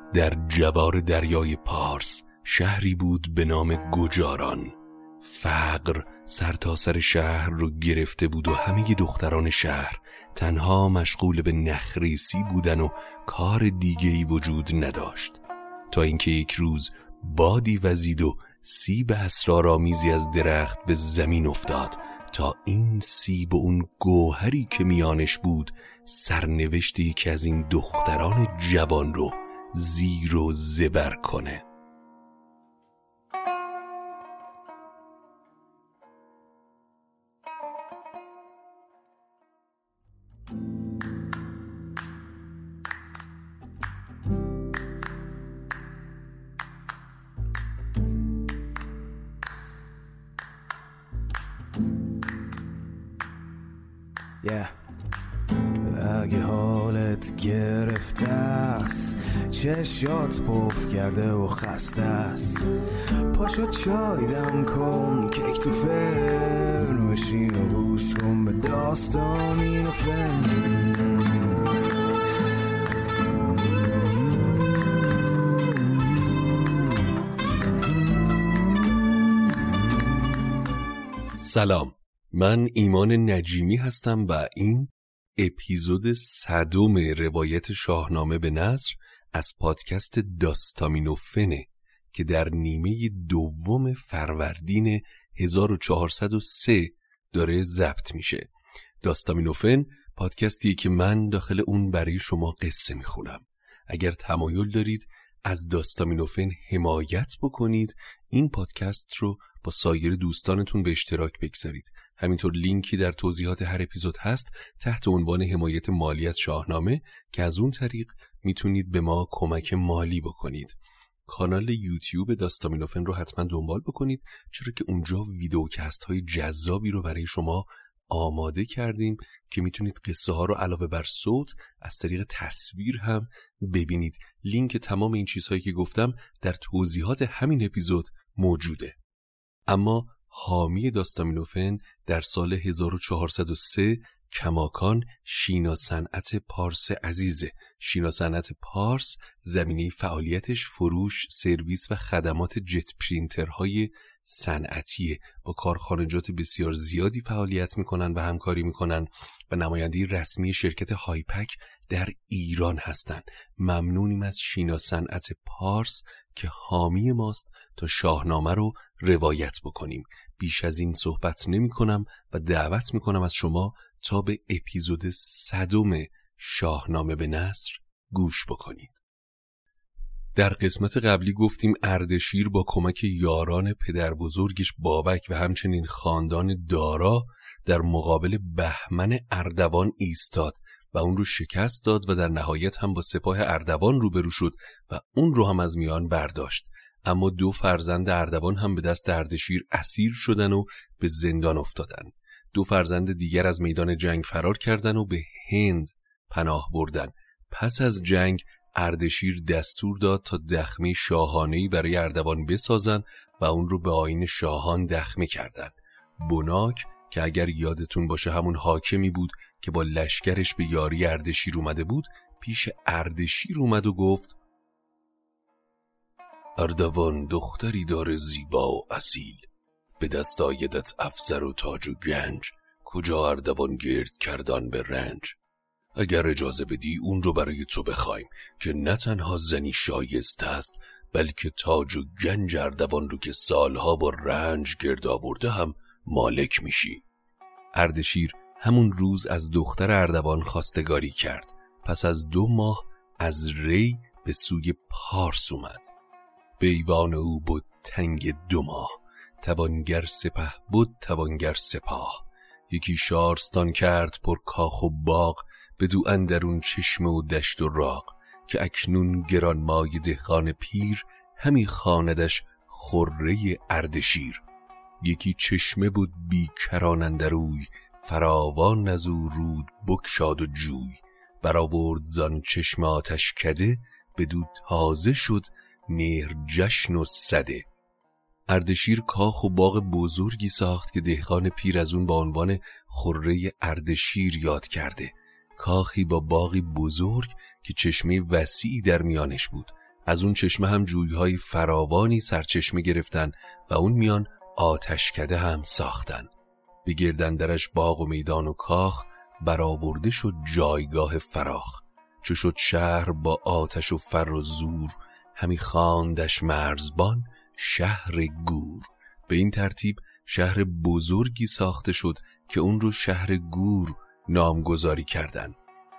در جوار دریای پارس شهری بود به نام گجاران. فقر سرتاسر شهر رو گرفته بود و همه دختران شهر تنها مشغول به نخریسی بودن و کار دیگه‌ای وجود نداشت، تا اینکه یک روز بادی وزید و سیب اسرارآمیزی از درخت به زمین افتاد تا این سیب و اون گوهری که میانش بود سرنوشتی که از این دختران جوان رو زیر و زبر کنه. اگه حالت گرفته است، چشات پف کرده و خسته است، پاشو چای دم کن، کیک تو فرن بشین و گوش کن به داستامینوفن. سلام، من ایمان نجیمی هستم و این اپیزود 100 روایت شاهنامه به نثر از پادکست داستامینوفنه که در نیمه دوم فروردین 1403 داره ضبط میشه. داستامینوفن پادکستیه که من داخل اون برای شما قصه میخونم. اگر تمایل دارید از داستامینوفن حمایت بکنید، این پادکست رو با سایر دوستانتون به اشتراک بگذارید. همینطور لینکی در توضیحات هر اپیزود هست تحت عنوان حمایت مالی از شاهنامه که از اون طریق میتونید به ما کمک مالی بکنید. کانال یوتیوب داستامینوفن رو حتما دنبال بکنید، چرا که اونجا ویدیوکست های جذابی رو برای شما آماده کردیم که میتونید قصه ها رو علاوه بر صوت از طریق تصویر هم ببینید. لینک تمام این چیزهایی که گفتم در توضیحات همین اپیزود موجوده. اما حامی داستامینوفن در سال 1403 کماکان شینا صنعت پارس عزیزه. شینا صنعت پارس زمینه فعالیتش فروش، سرویس و خدمات جت پرینترهای صنعتیه. با کارخانجات بسیار زیادی فعالیت میکنن و همکاری میکنن و نماینده رسمی شرکت هایپک در ایران هستن. ممنونیم از شینا صنعت پارس که حامی ماست تا شاهنامه رو روایت بکنیم. بیش از این صحبت نمی کنم و دعوت می کنم از شما تا به اپیزود 100 شاهنامه به نثر گوش بکنید. در قسمت قبلی گفتیم اردشیر با کمک یاران پدر بزرگش بابک و همچنین خاندان دارا در مقابل بهمن اردوان ایستاد و اون رو شکست داد و در نهایت هم با سپاه اردوان روبرو شد و اون رو هم از میان برداشت. اما 2 فرزند اردوان هم به دست اردشیر اسیر شدن و به زندان افتادن. 2 فرزند دیگر از میدان جنگ فرار کردن و به هند پناه بردن. پس از جنگ اردشیر دستور داد تا دخمه شاهانه‌ای برای اردوان بسازن و اون رو به آیین شاهان دخمه کردن. بناک که اگر یادتون باشه همون حاکمی بود که با لشکرش به یاری اردشیر اومده بود، پیش اردشیر اومد و گفت: اردوان دختری داره زیبا و اصیل، به دست آیدت افسر و تاج و گنج، کجا اردوان گرد کردن به رنج. اگر اجازه بدی اون رو برای تو بخوایم که نه تنها زنی شایسته است، بلکه تاج و گنج اردوان رو که سالها با رنج گرد آورده هم مالک میشی. اردشیر همون روز از دختر اردوان خواستگاری کرد. پس از 2 ماه از ری به سوی پارس اومد. به ایوان او بود تنگ 2 ماه، توانگر سپه بود توانگر سپاه. یکی شارستان کرد پر کاخ و باغ، بدو اندرون چشمه و دشت و راغ. که اکنون گرانمایه دهقان پیر، همی خواندش خره اردشیر. یکی چشمه بود بیکران اندروی، فراوان از او رود بگشاد و جوی. برآورد زان چشمه آتش کده، بدو تازه شد مهر جشن و سده. اردشیر کاخ و باغ بزرگی ساخت که دهقان پیر از اون با عنوان خره اردشیر یاد کرده. کاخی با باغی بزرگ که چشمه وسیعی در میانش بود. از اون چشمه هم جویهای فراوانی سرچشمه گرفتن و اون میان آتشکده هم ساختن. به گردندرش باغ و میدان و کاخ برآورده شد جایگاه فراخ. چو شد شهر با آتش و فر و زور، همی خواندش مرزبان شهر گور. به این ترتیب شهر بزرگی ساخته شد که اون رو شهر گور نامگذاری کردن.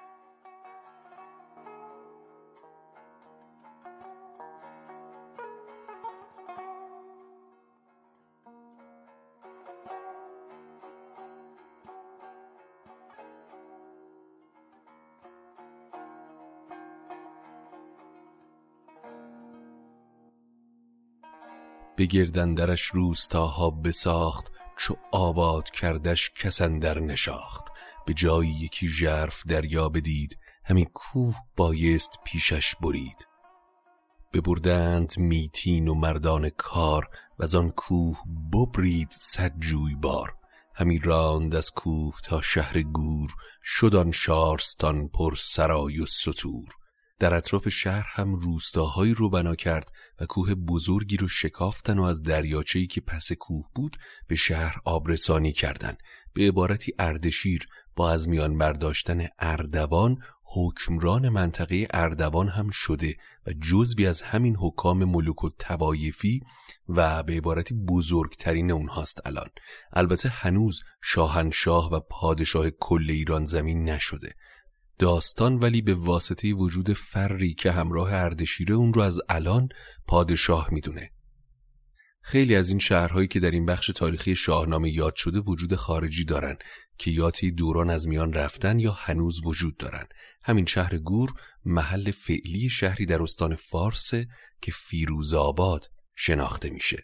به گردندرش روستاها بساخت، چو آباد کردش کس اندر نشاخت. به جایی یکی ژرف دریا بدید، همی کوه بایست پیشش برید. ببردند میتین و مردان کار، وزان کوه ببرید 100 جویبار. همی راند از کوه تا شهر گور، شد آن شارستان پر سرای و ستور. در اطراف شهر هم روستاهایی رو بنا کرد و کوه بزرگی رو شکافتن و از دریاچه‌ای که پس کوه بود به شهر آبرسانی کردند. به عبارتی اردشیر با از میان برداشتن اردوان حکمران منطقه اردوان هم شده و جزوی از همین حکام ملوک الطوایفی و به عبارتی بزرگترین اونهاست الان. البته هنوز شاهنشاه و پادشاه کل ایران زمین نشده. داستان ولی به واسطه وجود فری که همراه اردشیره اون رو از الان پادشاه میدونه. خیلی از این شهرهایی که در این بخش تاریخی شاهنامه یاد شده وجود خارجی دارن که یا طی دوران از میان رفتن یا هنوز وجود دارن. همین شهر گور محل فعلی شهری در استان فارس که فیروزآباد شناخته میشه.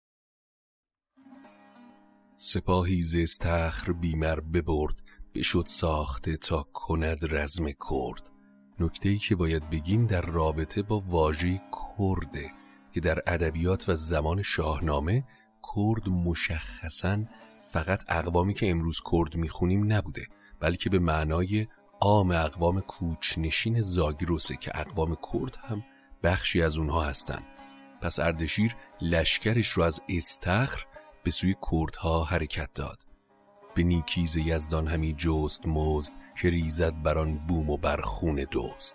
سپاهی ز استخر بیمر ببرد، بشد ساخته تا کند رزم کرد. نکته‌ای که باید بگیم در رابطه با واژه کرده که در ادبیات و زمان شاهنامه کرد مشخصاً فقط اقوامی که امروز کرد میخونیم نبوده، بلکه به معنای عام اقوام کوچنشین زاگرسه که اقوام کرد هم بخشی از اونها هستن. پس اردشیر لشکرش رو از استخر به سوی کردها حرکت داد. به نیکیز یزدان همی جست مزد، که ریزد بران بوم و بر خون دوست.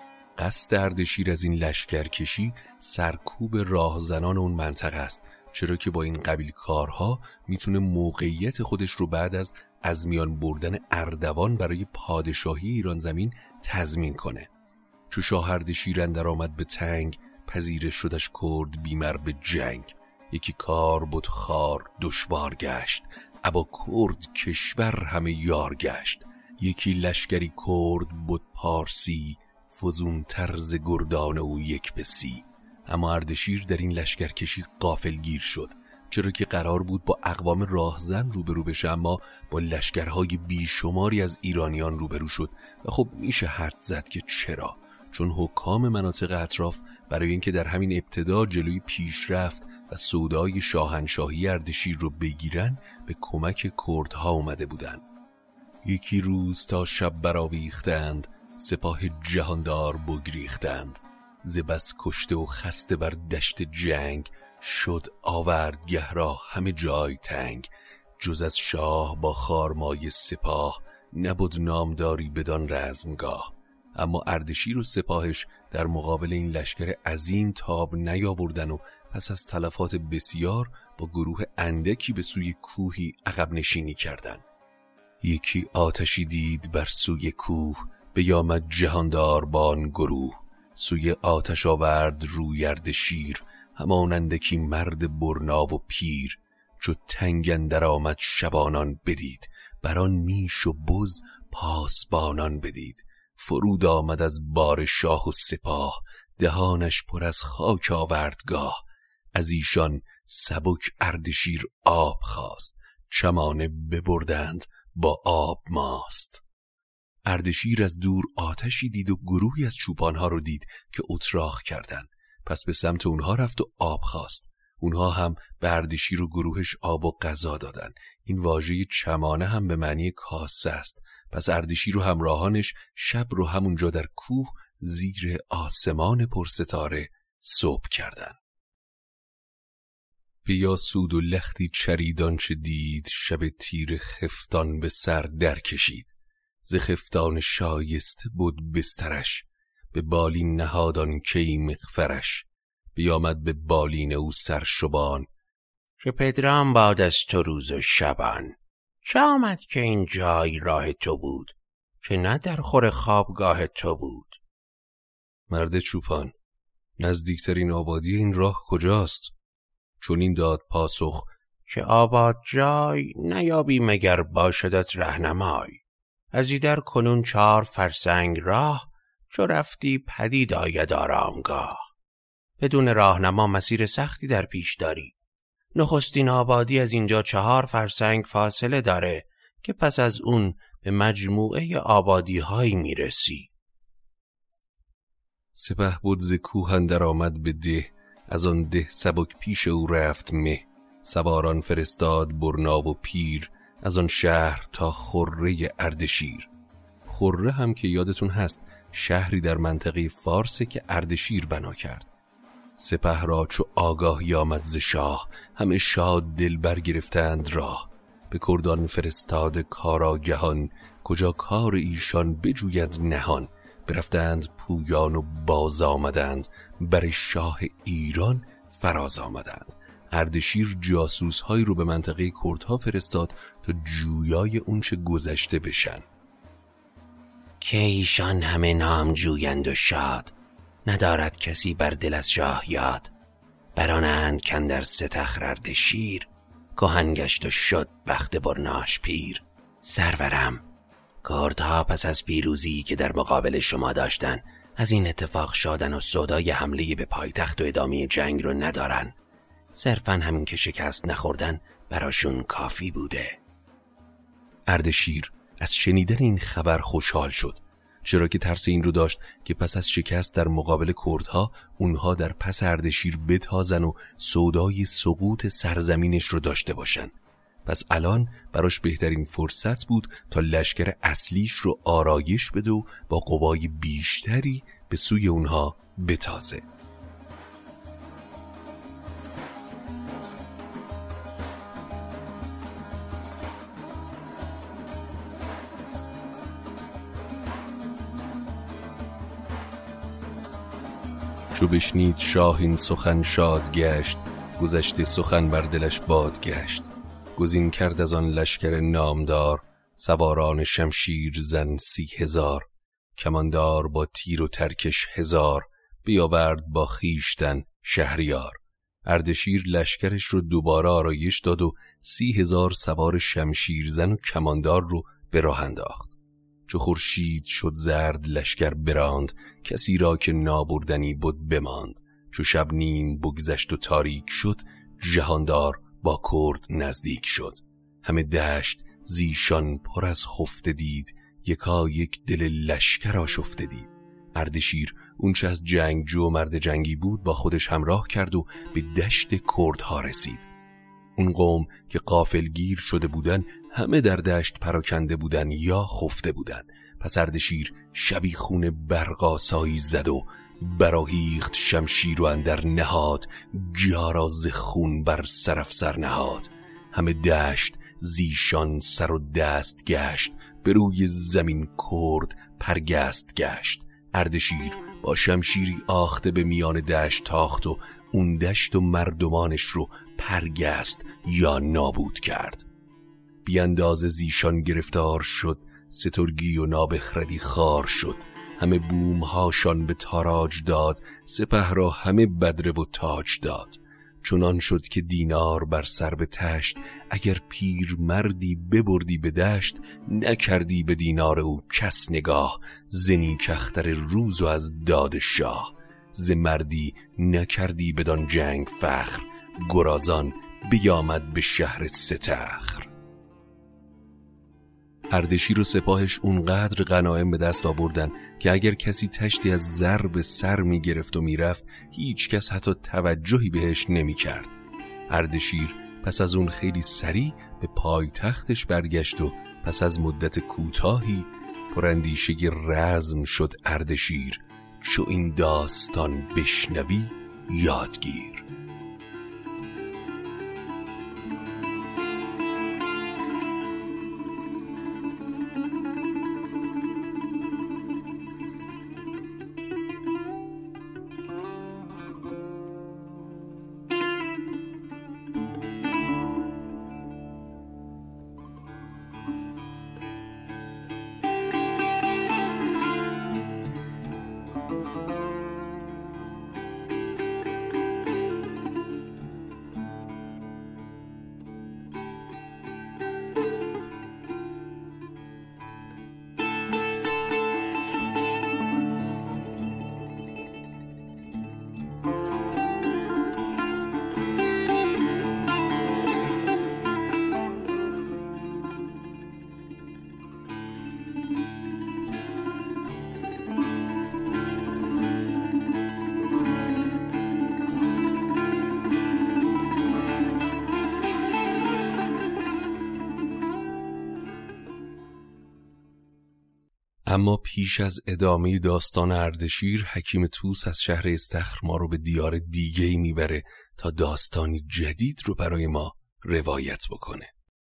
قصد اردشیر از این لشکرکشی سرکوب راهزنان اون منطقه است، چرا که با این قبیل کارها میتونه موقعیت خودش رو بعد از میان بردن اردوان برای پادشاهی ایران زمین تضمین کنه. چو شاه اردشیر اندر آمد به تنگ، پذیرش شدش کرد بیمر به جنگ. یکی کار بود خار دشوار گشت، ابا کرد کشور همه یار گشت. یکی لشکری کرد بود پارسی، فزون طرز گردان او یک به 30. اما اردشیر در این لشکرکشی غافلگیر شد، چرا که قرار بود با اقوام راهزن روبرو بشه، اما با لشکرهای بیشماری از ایرانیان روبرو شد. و خب میشه حد زد که چرا؟ چون حکام مناطق اطراف برای اینکه در همین ابتدا جلوی پیشرفت و سودای شاهنشاهی اردشیر رو بگیرن به کمک کردها اومده بودن. یکی روز تا شب برآویختند، سپاه جهاندار بگریختند. ز بس کشته و خسته بر دشت جنگ، شد آوردگه را همه جای تنگ. جز از شاه با خارمای سپاه، نبود نامداری بدان رزمگاه. اما اردشیر و سپاهش در مقابل این لشکر عظیم تاب نیاوردن و پس از تلفات بسیار با گروه اندکی به سوی کوهی عقب نشینی کردند. یکی آتشی دید بر سوی کوه، بیامد جهاندار بان گروه. سوی آتش آورد روی اردشیر، همانندکی مرد برنا و پیر. چو تنگ اندر آمد شبانان بدید، بران میش و بز پاسبانان بدید. فرود آمد از بار شاه و سپاه، دهانش پر از خاک آوردگاه. از ایشان سبک اردشیر آب خواست، چمانه ببردند با آب ماست. اردشیر از دور آتشی دید و گروهی از چوپانها رو دید که اتراق کردند. پس به سمت اونها رفت و آب خواست. اونها هم به اردشیر و گروهش آب و غذا دادن. این واژه چمانه هم به معنی کاسه است. پس اردشیر و همراهانش شب رو همونجا در کوه زیر آسمان پرستاره صبح کردند. بیاسود و لختی چریدان چه دید، شب تیر خفتان به سر در کشید. ز خفتان شایسته بود بسترش، به بالین نهادان کی مغفرش. بیامد به بالین او سرشبان، که پدرام باد از تو روز و شبان. چه آمد که این جای راه تو بود، که نه در خور خوابگاه تو بود. مرد چوپان، نزدیکترین آبادی این راه کجاست؟ چون این داد پاسخ، که آباد جای نیابی مگر باشدت رهنمای. از ایدر کنون 4 فرسنگ راه، چو رفتی پدید آید آرامگاه. بدون راهنما مسیر سختی در پیش داری. نخستین آبادی از اینجا 4 فرسنگ فاصله داره، که پس از اون به مجموعه آبادی هایی میرسی. سپهبد ز کوه اندر آمد به ده، از آن ده سبک پیش او رفت مه. سواران فرستاد برنا و پیر، از آن شهر تا خره اردشیر. خره هم که یادتون هست شهری در منطقه فارس که اردشیر بنا کرد. سپه را چو آگاهی آمد ز شاه، همه شاد دل برگرفتند راه. به کردان فرستاد کارآگهان، کجا کار ایشان بجوید نهان. برفتند پویان و باز آمدند، بر شاه ایران فراز آمدند. اردشیر جاسوس هایی رو به منطقه کردها فرستاد تا جویای اون چه گذشته بشن. که ایشان همه نام جویند و شاد، ندارد کسی بر دل از شاه یاد. برانند کاندر ستخر اردشیر، کهن گشت و شد بخت برناش پیر. سرورم، کردها پس از پیروزی که در مقابل شما داشتن، از این اتفاق شادن و سودای حمله به پایتخت و ادامه جنگ رو ندارن. صرفاً همین که شکست نخوردن براشون کافی بوده. اردشیر از شنیدن این خبر خوشحال شد، چرا که ترس این رو داشت که پس از شکست در مقابل کردها اونها در پس اردشیر بتازن و سودای سقوط سرزمینش رو داشته باشن. پس الان براش بهترین فرصت بود تا لشکر اصلیش رو آرایش بده و با قوای بیشتری به سوی اونها بتازه. چو بشنید شاه این سخن شاد گشت، گذشته سخن بر دلش باد گشت. گزین کرد از آن لشکر نامدار، سواران شمشیر زن 30,000. کماندار با تیر و ترکش 1000، بیاورد با خیشتن شهریار. اردشیر لشکرش رو دوباره آرایش داد و 30,000 سوار شمشیر زن و کماندار رو به راه انداخت. چو خورشید شد زرد لشکر براند، کسی را که نابردنی بود بماند. چو شب نیم بگذشت و تاریک شد، جهاندار با کرد نزدیک شد. همه دشت زیشان پر از خفته دید، یکا یک دل لشکر آشفته دید. اردشیر اون چه از جنگجو و مرد جنگی بود با خودش همراه کرد و به دشت کردها رسید. اون قوم که غافلگیر شده بودن همه در دشت پراکنده بودن یا خفته بودن. پس اردشیر شبیخون برقاسایی زد و براهیخت شمشیر و اندر نهاد، گیارا ز خون بر سرافسر نهاد. همه دشت زیشان سر و دست گشت، به روی زمین کرد پرگست گشت. اردشیر با شمشیری آخته به میان دشت تاخت و اون دشت و مردمانش رو پرگست یا نابود کرد. بی اندازه زیشان گرفتار شد، سترگی و نابخردی خار شد. همه بوم هاشان به تاراج داد، سپه را همه بدره و تاج داد. چنان شد که دینار بر سر به تشت، اگر پیر مردی ببردی به دشت. نکردی به دینار او کس نگاه، زنی کختر روز و از داد شاه. ز مردی نکردی بدان جنگ فخر، گرازان بیامد به شهر ستخر. اردشیر و سپاهش اونقدر غنایم به دست آوردن که اگر کسی تشتی از زر به سر می گرفت و می رفت، هیچ کس حتی توجهی بهش نمی کرد. اردشیر پس از اون خیلی سریع به پایتختش برگشت و پس از مدت کوتاهی پراندیشه رزم شد اردشیر. چو این داستان بشنوی یادگیر. اما پیش از ادامه داستان اردشیر، حکیم طوس از شهر استخر ما رو به دیار دیگه‌ای میبره تا داستانی جدید رو برای ما روایت بکنه.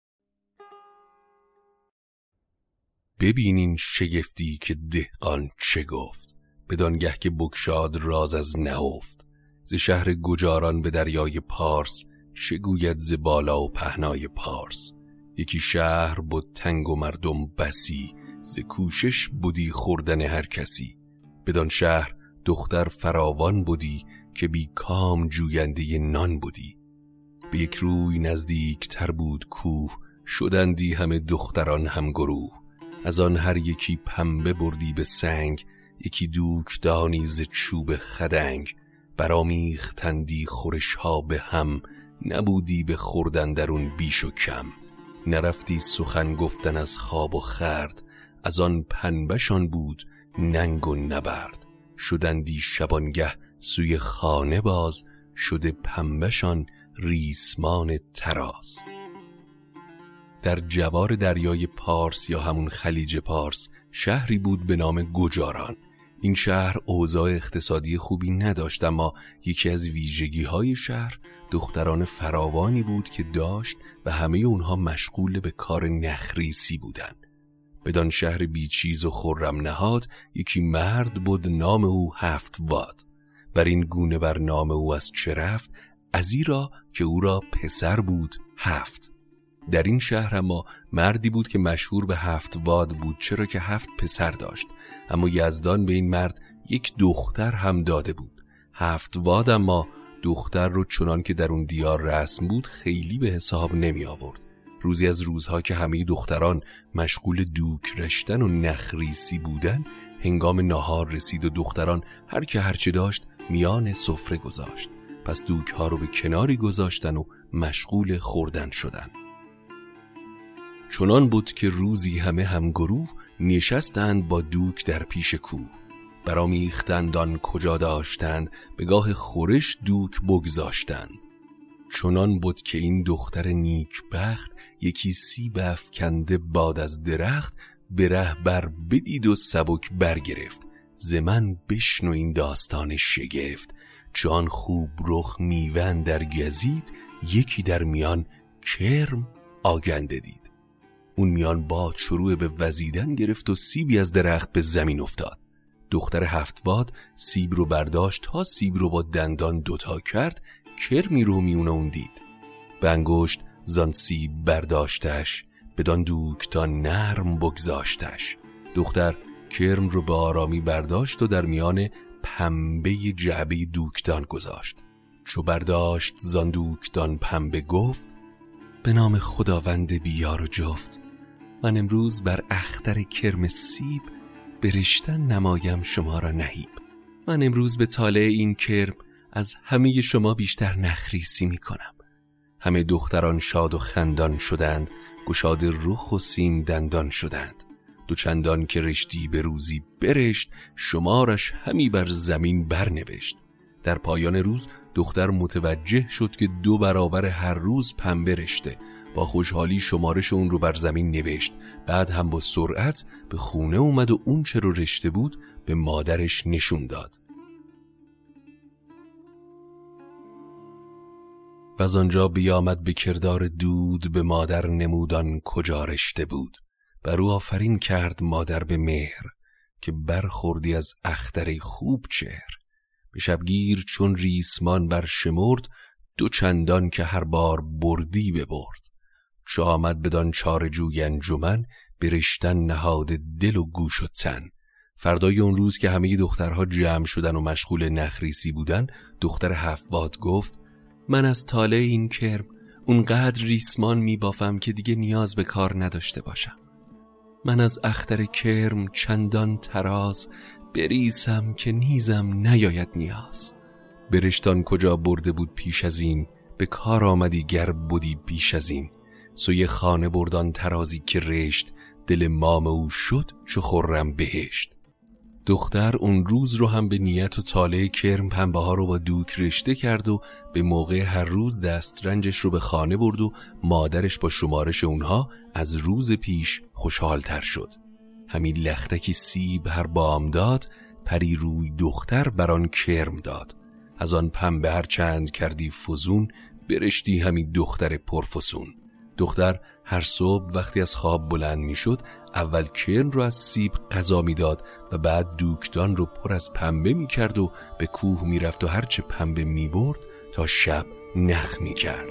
ببینین شگفتی که دهقان چه گفت، بدانگه که بگشاد راز از نهفت. ز شهر گجاران به دریای پارس، چه گوید ز بالا و پهنای پارس. یکی شهر بود تنگ و مردم بسی، ز کوشش بودی خوردن هر کسی. بدان شهر دختر فراوان بودی، که بی کام جوینده نان بودی. به یک روی نزدیک تر بود کوه، شدندی همه دختران هم گروه. از آن هر یکی پنبه بردی به سنگ، یکی دوکدانی ز چوب خدنگ. برامیختندی خورش ها به هم، نبودی به خوردن درون بیش و کم. نرفتی سخن گفتن از خواب و خرد، از آن پنبه‌شان بود ننگ و نبرد. شدندی شبانگه سوی خانه باز، شده پنبه‌شان ریسمان تراز. در جوار دریای پارس یا همون خلیج پارس شهری بود به نام گجاران. این شهر اوضاع اقتصادی خوبی نداشت، اما یکی از ویژگی‌های شهر دختران فراوانی بود که داشت و همه اونها مشغول به کار نخریسی بودند. بدان شهر بیچیز و خرم نهاد، یکی مرد بود نام او هفتواد. بر این گونه بر نام او از چه رفت، ازیرا که او را پسر بود هفت. در این شهر اما مردی بود که مشهور به هفتواد بود، چرا که 7 پسر داشت. اما یزدان به این مرد یک دختر هم داده بود. هفتواد اما دختر رو چنان که در اون دیار رسم بود خیلی به حساب نمی آورد. روزی از روزها که همه دختران مشغول دوک رشتن و نخریسی بودن، هنگام ناهار رسید و دختران هر که هرچه داشت میان سفره گذاشت. پس دوک ها رو به کناری گذاشتن و مشغول خوردن شدن. چنان بود که روزی همه همگروه، نشستند با دوک در پیش کوه. برامیختند آن کجا داشتند، به گاه خورش دوک بگذاشتند. چنان بود که این دختر نیک بخت، یکی سیب افکنده باد از درخت. به ره بر بدید و سبک برگرفت، ز من بشنو این داستان شگفت. چون خوب رخ میوه در گزید، یکی در میان کرم آگنده دید. اون میان باد شروع به وزیدن گرفت و سیبی از درخت به زمین افتاد. دختر هفتواد سیب رو برداشت، تا سیب رو با دندان دوتا کرد، کرمی رو میونه اون دید. به انگشت زان سیب برداشتش، بدان دوکدان نرم بگذاشتش. دختر کرم رو به آرامی برداشت و در میان پنبه جعبه دوکدان گذاشت. چو برداشت زان دوکدان پنبه گفت، به نام خداوند بیار و جفت. من امروز بر اختر کرم سیب، برشتن نمایم شما را نهیب. من امروز به طالع این کرم، از همه شما بیشتر نخریسی می کنم. همه دختران شاد و خندان شدند، گشاد رخ و سیم دندان شدند. دوچندان که رشتی به روزی برشت، شمارش همی بر زمین برنوشت. در پایان روز دختر متوجه شد که 2 برابر هر روز پنبه رشته، با خوشحالی شمارش اون رو بر زمین نوشت. بعد هم با سرعت به خونه اومد و اون چه رو رشته بود به مادرش نشون داد. و از آنجا بیامد به کردار دود، به مادر نمودان کجا رشته بود. بر او آفرین کرد مادر به مهر، که برخوردی از اختر خوب چهر. به شبگیر چون ریسمان بر شمرد، 2 چندان که هر بار بردی ببرد. چو آمد بدان چاره جوی انجمن، به رشتن نهاد دل و گوش و تن. فردای اون روز که همه دخترها جمع شدن و مشغول نخریسی بودن، دختر هفت‌باد گفت: من از طالع این کرم اونقدر ریسمان میبافم که دیگه نیاز به کار نداشته باشم. من از اختر کرم چندان تراز، بریسم که نیزم نیاید نیاز. برشتان کجا برده بود پیش از این، به کار آمدی گر بودی بیش از این. سوی خانه بردان ترازی که رشت، دل مام او شد چو خرم بهشت. دختر اون روز رو هم به نیت و طالع کرم پنبه ها رو با دوک رشته کرد و به موقع هر روز دسترنجش رو به خانه برد و مادرش با شمارش اونها از روز پیش خوشحال تر شد. همین لختکی سیب هر بامداد، پری روی دختر بران کرم داد. از آن پنبه هر چند کردی فزون، برشتی همین دختر پرفسون. دختر هر صبح وقتی از خواب بلند می شد، اول کرم رو از سیب غذا می داد و بعد دوکدان رو پر از پنبه می کرد و به کوه می رفت و هرچه پنبه می برد تا شب نخ می کرد.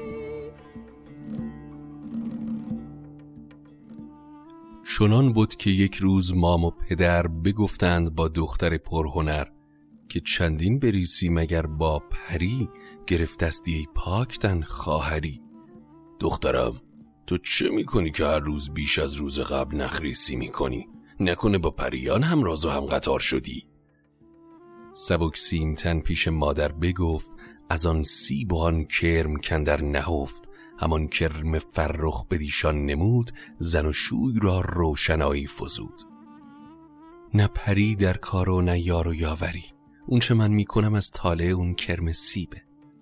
چنان بود که یک روز مام و پدر بگفتند با دختر پرهنر، که چندین بریسی مگر با پری، گرفتستی ای پاکتن خواهری. دخترم تو چه میکنی که هر روز بیش از روز قبل نخریسی میکنی؟ نکنه با پریان هم راز و هم قطار شدی؟ سبک سیمتن پیش مادر بگفت، از آن سیب و آن کرم کندر نهفت. همان کرم فرخ بدیشان نمود، زن و شوی را روشنایی فزود. نه پری در کار و نه یار و یاوری، اون چه من میکنم از طالع اون کرم سیبه.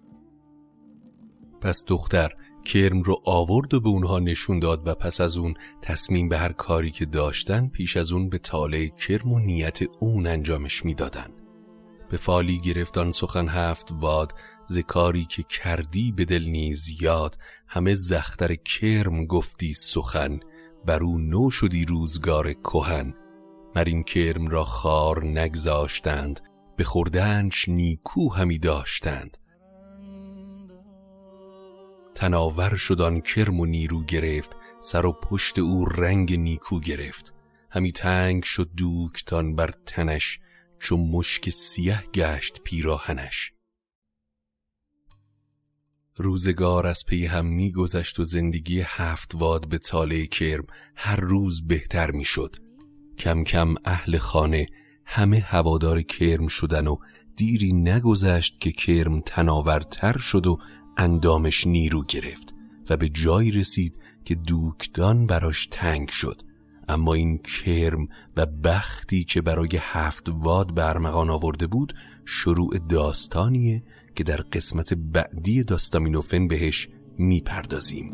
پس دختر کرم رو آورد و به اونها نشون داد و پس از اون تصمیم به هر کاری که داشتن پیش از اون به طالع کرم و نیت اون انجامش میدادن. به فالی گرفتان سخن هفت‌باد، ز کاری که کردی به دل نیز یاد. همه زختر کرم گفتی سخن، بر او نو شدی روزگار کهن. مر این کرم را خار نگذاشتند، به خوردنش نیکو همی داشتند. تناور شد آن کرم و نیرو گرفت، سر و پشت او رنگ نیکو گرفت. همی تنگ شد دوکتان بر تنش، چون مشک سیه گشت پیراهنش. روزگار از پی هم می گذشت و زندگی هفت‌واد به طالع کرم هر روز بهتر می شد. کم کم اهل خانه همه هوادار کرم شدن و دیری نگذشت که کرم تناورتر شد و اندامش نیرو گرفت و به جایی رسید که دوکدان براش تنگ شد. اما این کرم و بختی که برای هفت‌واد به ارمغان آورده بود شروع داستانیه که در قسمت بعدی داستامینوفن بهش میپردازیم.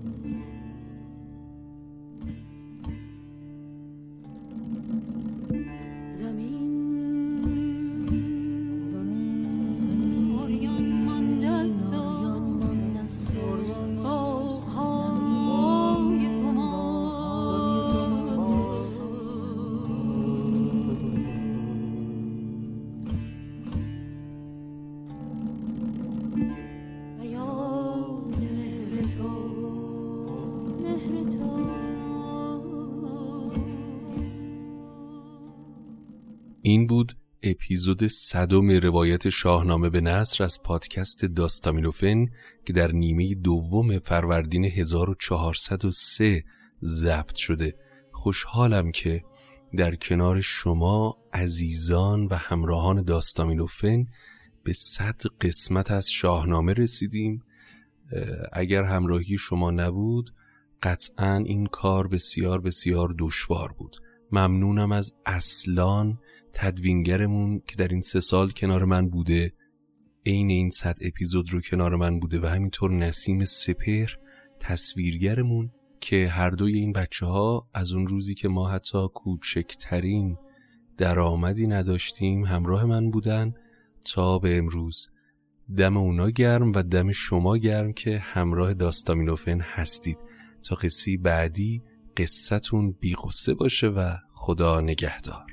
این بود اپیزود 100 روایت شاهنامه به نثر از پادکست داستامینوفن که در نیمه دوم فروردین 1403 ضبط شده. خوشحالم که در کنار شما عزیزان و همراهان داستامینوفن به 100 قسمت از شاهنامه رسیدیم. اگر همراهی شما نبود قطعاً این کار بسیار بسیار دشوار بود. ممنونم از اصلان تدوینگرمون که در این 3 سال کنار من بوده، عین این 100 اپیزود رو کنار من بوده، و همینطور نسیم سپهر تصویرگرمون که هر دوی این بچه ها از اون روزی که ما حتی کوچکترین درآمدی نداشتیم همراه من بودن تا به امروز. دم اونا گرم و دم شما گرم که همراه داستامینوفن هستید. تا قصه بعدی قصتون بی قصه باشه و خدا نگهدار.